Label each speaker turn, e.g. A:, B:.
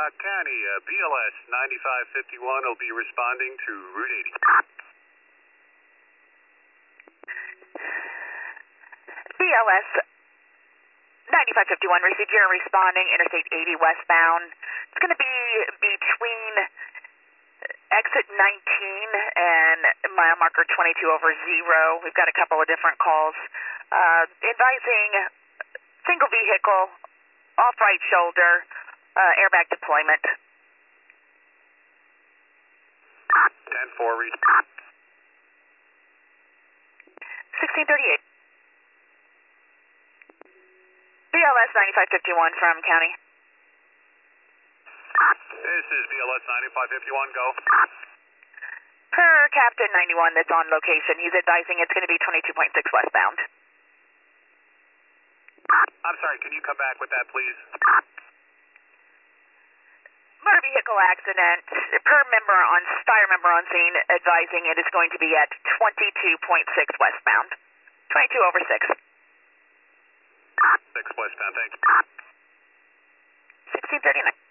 A: County, BLS 9551 will be responding to Route 80.
B: BLS 9551, received your responding, Interstate 80 westbound. It's going to be between exit 19 and mile marker 22/0. We've got a couple of different calls. Advising single vehicle, off right shoulder, airbag deployment.
A: 10-4, read.
B: 1638. BLS 9551 from County.
A: This is BLS 9551, go.
B: Per Captain 91 that's on location, he's advising it's going to be 22.6 westbound.
A: I'm sorry, can you come back with that, please?
B: Motor vehicle accident, per member on scene, advising it is going to be at 22.6 westbound. 22/6.
A: 6 westbound, thanks.
B: 1639.